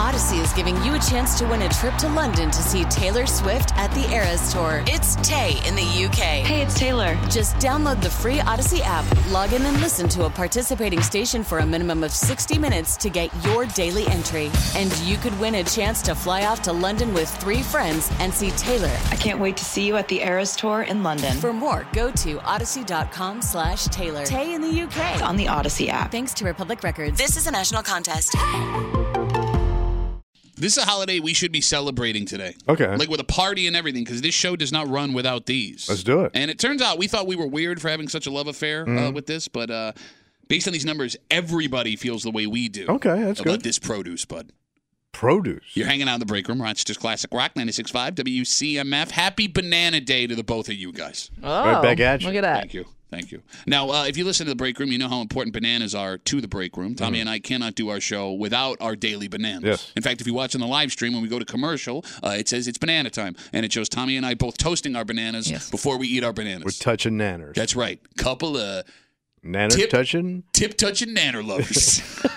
Odyssey is giving you a chance to win a trip to London to see Taylor Swift at the Eras Tour. It's Tay in the UK. Hey, it's Taylor. Just download the free Odyssey app, log in and listen to a participating station for a minimum of 60 minutes to get your daily entry. And you could win a chance to fly off to London with 3 friends and see Taylor. I can't wait to see you at the Eras Tour in London. For more, go to odyssey.com/Taylor. Tay in the UK. It's on the Odyssey app. Thanks to Republic Records. This is a national contest. This is a holiday we should be celebrating today. Okay. Like with a party and everything, because this show does not run without these. Let's do it. And it turns out we thought we were weird for having such a love affair with this, but based on these numbers, everybody feels the way we do. Okay, that's about good. this produce, bud. Produce. You're hanging out in the break room. Rochester's Classic Rock 96.5 WCMF. Happy Banana Day to the both of you guys. Oh, Right back at you. look at that. Thank you. Now, if you listen to the break room, you know how important bananas are to the break room. Tommy and I cannot do our show without our daily bananas. Yes. In fact, if you watch on the live stream, when we go to commercial, it says it's banana time. And it shows Tommy and I both toasting our bananas before we eat our bananas. We're touching nanners. That's right. Couple of Nanners touching? tip-touching nanner lovers.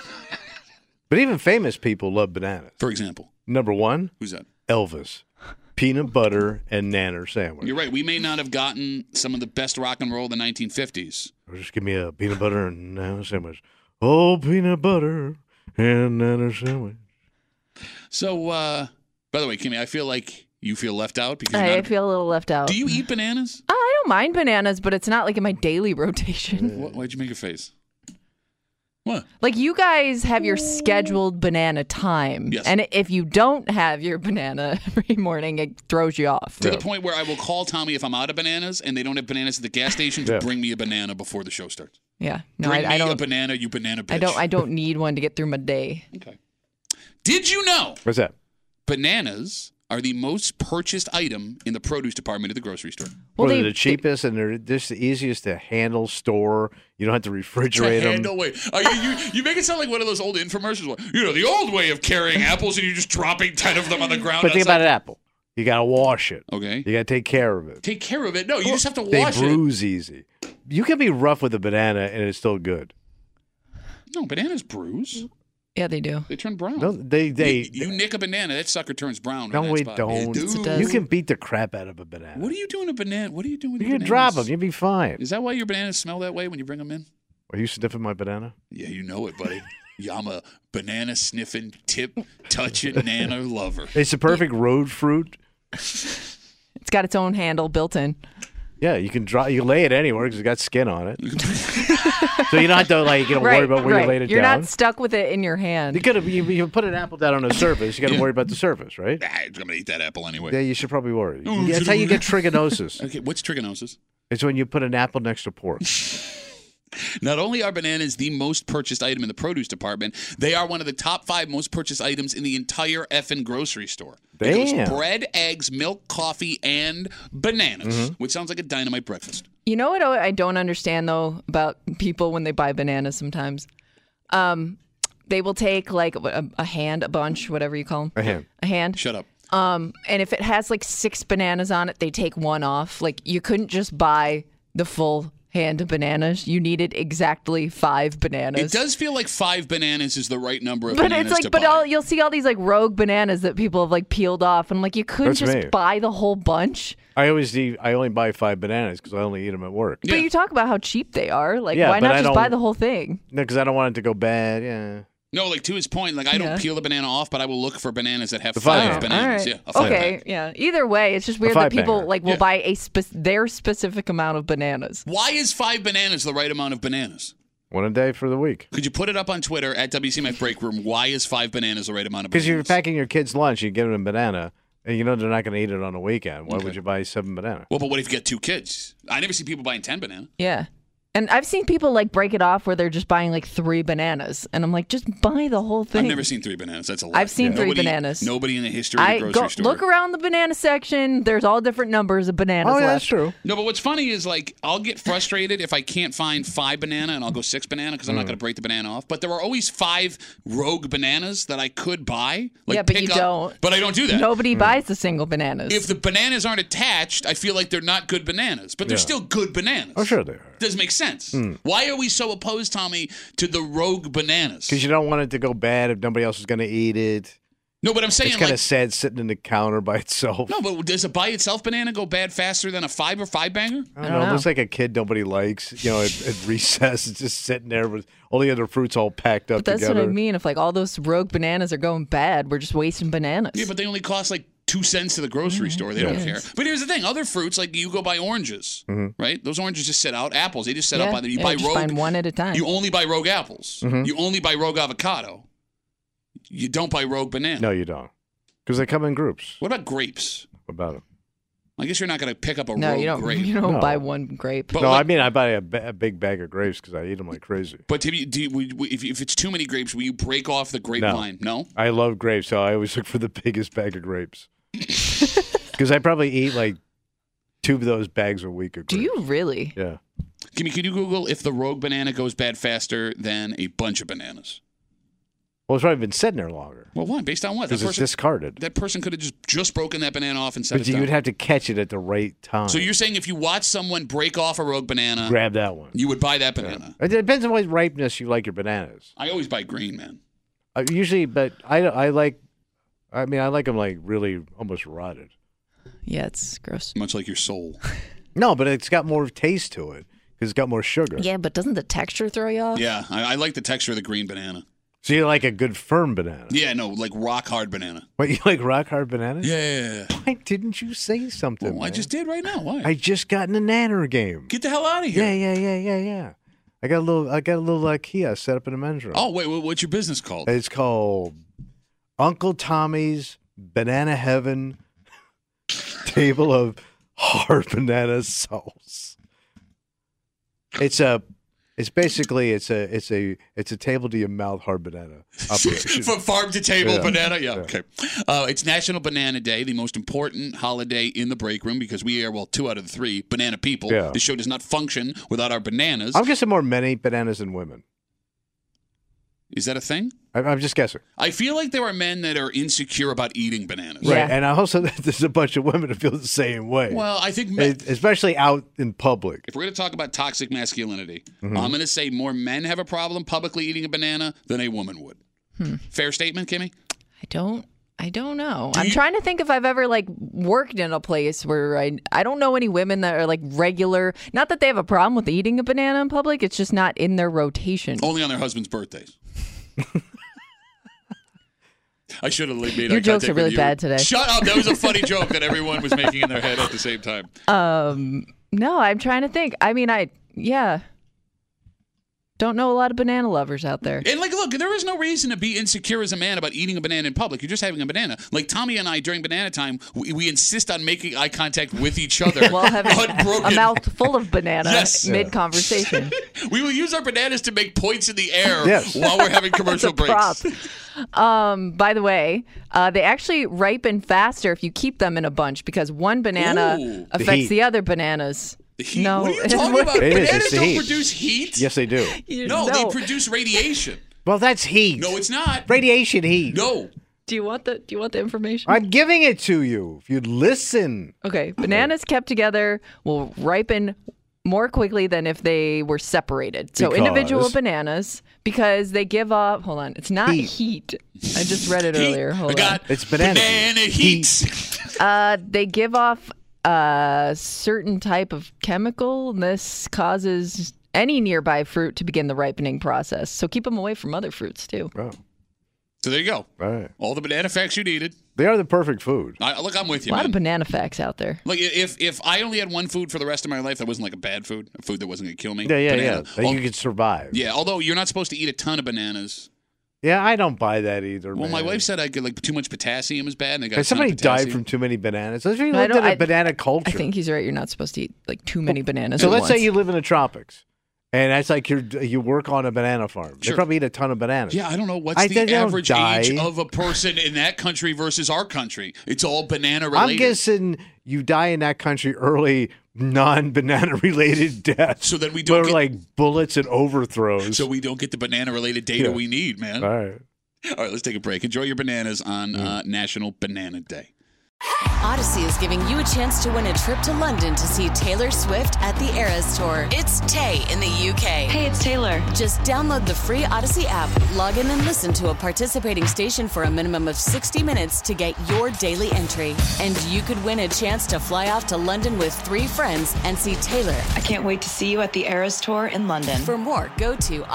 But even famous people love bananas. For example. Number 1, Who's that? Elvis. Peanut butter and nanner sandwich. You're right. We may not have gotten some of the best rock and roll of the 1950s. Or just give me a peanut butter and nanner sandwich. Oh, peanut butter and nanner sandwich. So, by the way, Kimmy, I feel like you feel left out because I feel a little left out. Do you eat bananas? I don't mind bananas, but it's not like in my daily rotation. Why'd you make a face? What? Like you guys have your scheduled banana time. Yes. And if you don't have your banana every morning, it throws you off. To the point where I will call Tommy if I'm out of bananas and they don't have bananas at the gas station to bring me a banana before the show starts. Yeah. No, Bring I me a don't. banana, you banana bitch. I don't need one to get through my day. Okay. Did you know What's that? bananas are the most purchased item in the produce department at the grocery store? Well, They're the cheapest and they're just the easiest to handle, store. You don't have to refrigerate them. No way. You make it sound like one of those old infomercials. The old way of carrying apples and you're just dropping 10 of them on the ground. But think outside. about an apple. You got to wash it. Okay. You got to take care of it. Take care of it. No, you just have to They wash it. bruise easy. You can be rough with a banana and it's still good. No, bananas bruise. Yeah, they do. They turn brown. No, You nick a banana, that sucker turns brown. No, in that we spot. don't. It It does. You can beat the crap out of a banana. What are you doing to banana? What are you doing with You your can bananas? drop them. You'll be fine. Is that why your bananas smell that way when you bring them in? Are you sniffing my banana? Yeah, you know it, buddy. Yeah, I'm a banana sniffing, tip touching nano lover. It's the perfect road fruit. It's got its own handle built in. Yeah, you can lay it anywhere because it's got skin on it. So you don't have to worry about where you laid it You're down. not stuck with it in your hand. You put an apple down on a surface. You got to worry about the surface, right? I'm going to eat that apple anyway. Yeah, you should probably worry. That's how you get trichinosis. Okay, what's trichinosis? It's when you put an apple next to pork. Not only are bananas the most purchased item in the produce department, they are one of the top 5 most purchased items in the entire effing grocery store. It goes Damn. bread, eggs, milk, coffee, and bananas, which sounds like a dynamite breakfast. You know what I don't understand, though, about people when they buy bananas sometimes? They will take, like, a hand, a bunch, whatever you call them. A hand. A hand. Shut up. And if it has, like, 6 bananas on it, they take one off. Like, you couldn't just buy the full hand of bananas. You needed exactly 5 bananas. It does feel like 5 bananas is the right number of But bananas it's like, to but buy. you'll see all these like rogue bananas that people have like peeled off, and I'm like, you couldn't That's just me. buy the whole bunch. I only buy 5 bananas because I only eat them at work. Yeah. But you talk about how cheap they are. Like, Yeah, why but not I just buy don't- the whole thing? No, because I don't want it to go bad. Yeah. No, like to his point, like I Yeah. don't peel the banana off, but I will look for bananas that have The 5 five pack. bananas. All Yeah, right. a 5 Okay. pack. Yeah. Either way, it's just weird that 5 people banger. like will Yeah. buy their specific amount of bananas. Why is 5 bananas the right amount of bananas? One a day for the week. Could you put it up on Twitter at WCMF Break Room? Why is 5 bananas the right amount of Because bananas? you're packing your kids' lunch, you give them a banana, and you know they're not going to eat it on the weekend. Why Okay. would you buy 7 bananas? Well, but what if you get 2 kids? I never see people buying 10 bananas. Yeah. And I've seen people like break it off where they're just buying like 3 bananas, and I'm like, just buy the whole thing. I've never seen 3 bananas. That's a lot. I've seen 3 bananas. Nobody in the history of the grocery store. Look around the banana section. There's all different numbers of bananas Oh, yeah, left. that's true. No, but what's funny is like I'll get frustrated if I can't find 5 banana and I'll go 6 banana because I'm not going to break the banana off. But there are always 5 rogue bananas that I could buy. Like Yeah, but pick you up, don't. But I don't do that. Nobody buys the single bananas. If the bananas aren't attached, I feel like they're not good bananas. But they're Yeah. still good bananas. Oh, sure they are. Doesn't make sense. Why are we so opposed, Tommy, to the rogue bananas? Because you don't want it to go bad if nobody else is going to eat it. No, but I'm saying It's kind of sad sitting in the counter by itself. No, but does a by itself banana go bad faster than a five banger? I don't know. It looks like a kid nobody likes. At recess, it's just sitting there with all the other fruits all packed up But that's together. what I mean. If all those rogue bananas are going bad, we're just wasting bananas. Yeah, but they only cost 2 cents to the grocery store. They don't care. But here's the thing: other fruits, you go buy oranges, right? Those oranges just sit out. Apples, they just sit out by them. You buy just rogue. find one at a time. You only buy rogue apples. You only buy rogue avocado. You don't buy rogue banana. No, you don't. Because they come in groups. What about grapes? What about them? I guess you're not going to pick up a rogue grape. You don't No. buy one grape. But No, I mean I buy a big bag of grapes because I eat them like crazy. But if it's too many grapes, will you break off the grapevine? No? I love grapes, so I always look for the biggest bag of grapes. Because I probably eat 2 of those bags a week of grapes. Do you really? Yeah. Can you Google if the rogue banana goes bad faster than a bunch of bananas? Well, it's probably been sitting there longer. Well, why? Based on what? Because it's discarded. That person could have just broken that banana off and set But it down. you'd have to catch it at the right time. So you're saying if you watch someone break off a rogue banana, grab that one. you would buy that banana? It depends on what ripeness you like your bananas. I always buy green, man. Usually, but I like them really almost rotted. Yeah, it's gross. Much like your soul. No, but it's got more taste to it because it's got more sugar. Yeah, but doesn't the texture throw you off? Yeah, I like the texture of the green banana. So you like a good firm banana? Yeah, no, like rock hard banana. What, you like rock hard bananas? Yeah. Why didn't you say something? Well, I man? just did right now. Why? I just got in a nanner game. Get the hell out of here. Yeah. I got a little kiosk set up in a men's room. Oh, wait, what's your business called? It's called Uncle Tommy's Banana Heaven Table of Hard Banana Sauce. It's basically a table to your mouth hard banana operation. From farm to table Yeah. banana? Yeah, okay. It's National Banana Day, the most important holiday in the break room because we are, 2 out of the 3 banana people. Yeah. This show does not function without our bananas. I'm guessing more many bananas than women. Is that a thing? I'm just guessing. I feel like there are men that are insecure about eating bananas. Yeah. Right. And I also there's a bunch of women who feel the same way. Well, I think men, especially out in public. if we're going to talk about toxic masculinity, Mm-hmm. I'm going to say more men have a problem publicly eating a banana than a woman would. Fair statement, Kimmy? I don't know. I'm trying to think if I've ever worked in a place where I don't know any women that are regular. Not that they have a problem with eating a banana in public. It's just not in their rotation. Only on their husband's birthdays. I should have made Your eye jokes contact are really with you. bad today. Shut up. That was a funny joke that everyone was making in their head at the same time. No, I'm trying to think. I mean, don't know a lot of banana lovers out there. And look, there is no reason to be insecure as a man about eating a banana in public. You're just having a banana. Like Tommy and I during banana time, we insist on making eye contact with each other. While having unbroken. a mouth full of banana Yes. mid-conversation. We will use our bananas to make points in the air Yes. while we're having commercial breaks. Prop. By the way, they actually ripen faster if you keep them in a bunch because one banana Ooh. affects heat. the other bananas. The heat? No, What are you it's talking what- about? It is, Bananas it's the don't heat. produce heat. Yes, they do. No, they produce radiation. Well, that's heat. No, it's not. Radiation heat. No. Do you want the information? I'm giving it to you. If you'd listen. Okay, bananas kept together will ripen more quickly than if they were separated. So Because? individual bananas, because they give off. Hold on, it's not heat. I just read it earlier. I Hold on. got It's banana heat. They give off a certain type of chemical. And this causes any nearby fruit to begin the ripening process. So keep them away from other fruits too. Oh, So there you go. all right. All the banana facts you needed. They are the perfect food. Look, I'm with you, A lot man. of banana facts out there. Like if I only had one food for the rest of my life that wasn't like a bad food, a food that wasn't going to kill me. Yeah. banana. That you could survive. Yeah, although you're not supposed to eat a ton of bananas. Yeah, I don't buy that either. Well, man. my wife said I get too much potassium is bad, and I got Has a ton of somebody died potassium. from too many bananas? Let's say you No, I lived in don't- a banana culture. I think he's right. You're not supposed to eat too many bananas. So at let's say once. you live in the tropics, and that's like you work on a banana farm. They Sure. probably eat a ton of bananas. Yeah, I don't know what's They the don't average die. age of a person in that country versus our country. It's all banana related. I'm guessing you die in that country early, non-banana related deaths. So that we don't Where, get- like bullets and overthrows. so we don't get the banana related data Yeah. we need, man. All right. All right, let's take a break. Enjoy your bananas on National Banana Day. Odyssey is giving you a chance to win a trip to London to see Taylor Swift at the Eras Tour. It's Tay in the UK. Hey, it's Taylor. Just download the free Odyssey app, log in and listen to a participating station for a minimum of 60 minutes to get your daily entry. And you could win a chance to fly off to London with 3 friends and see Taylor. I can't wait to see you at the Eras Tour in London. For more, go to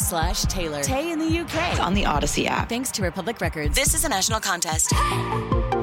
odyssey.com/Taylor. Tay in the UK. On the Odyssey app. Thanks to Republic Records. This is a national contest.